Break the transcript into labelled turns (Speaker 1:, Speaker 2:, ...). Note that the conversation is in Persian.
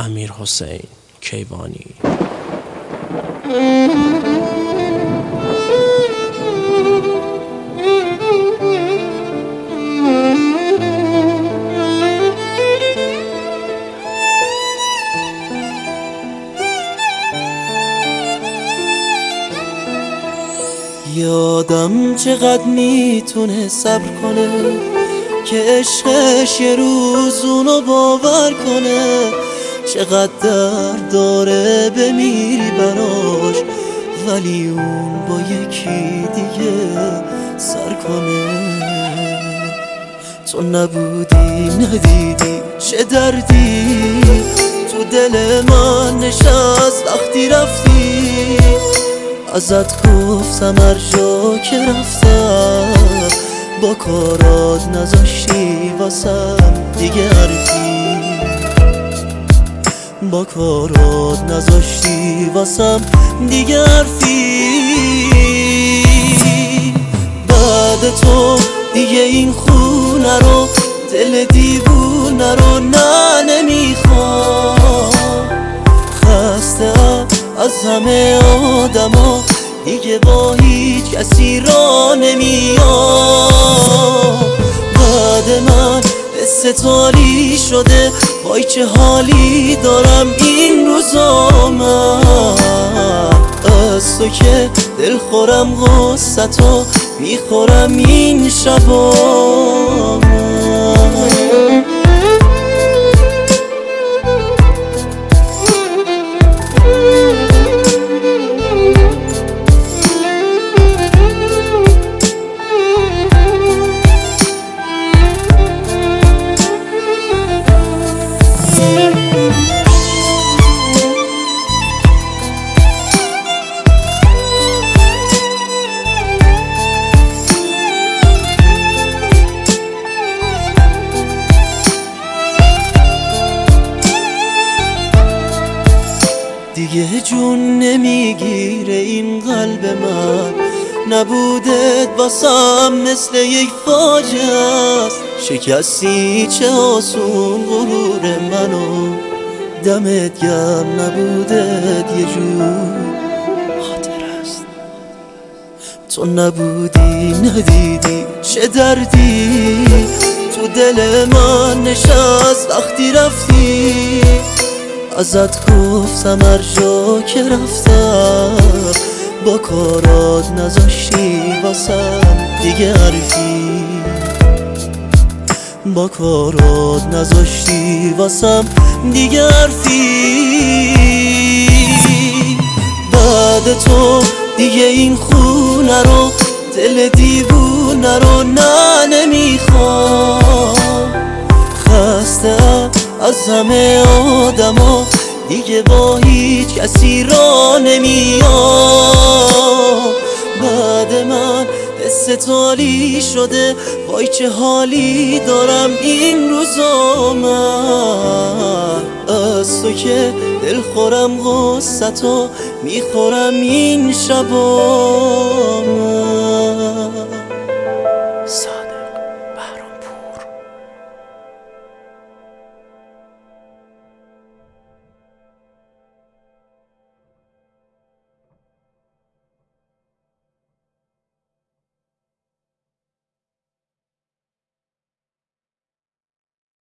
Speaker 1: امیرحسین کیوانی.
Speaker 2: یه آدم چقدر میتونه صبر کنه که عشقش یه روز اونو باور کنه، چقدر درد داره بمیری براش ولی اون با یکی دیگه سر کنه. تو نبودی ندیدی چه دردی تو دل من نشست وقتی رفتی، ازت گفتم هر جا که رفتم با کارات نذاشتی واسم دیگه حرفی، با کارات نذاشتی واسم دیگه حرفی. بعد تو دیگه این خونه رو دل دیوونه رو نه نمیخوام، خسته از همه آدما دیگه با هیچ کسی را نمیام. بعد من استتالی شده وای چه حالی دارم این روزا من، از تو که دل خورم غصتو میخورم این شبا من. دیگه جون نمیگیره این قلب من، نبودت واسم مثل یک فاجعه است، شکستی چه آسون غرور منو، دمت گرم نبودت یه جور خاطر است. تو نبودی ندیدی چه دردی تو دل من نشست وقتی رفتی، ازت گفتم هر جا که رفتم با کارات نذاشتی واسم دیگه حرفی، با کارات نذاشتی واسم دیگه حرفی. بعد تو دیگه این خونه رو دل دیوونه رو نه نمیخوام، خسته از همه آدما دیگه با هیچ کسی را نمیام. بعد من استتالی شده وای چه حالی دارم این روزا من، از تو که دل خورم غصتو میخورم این شبا من.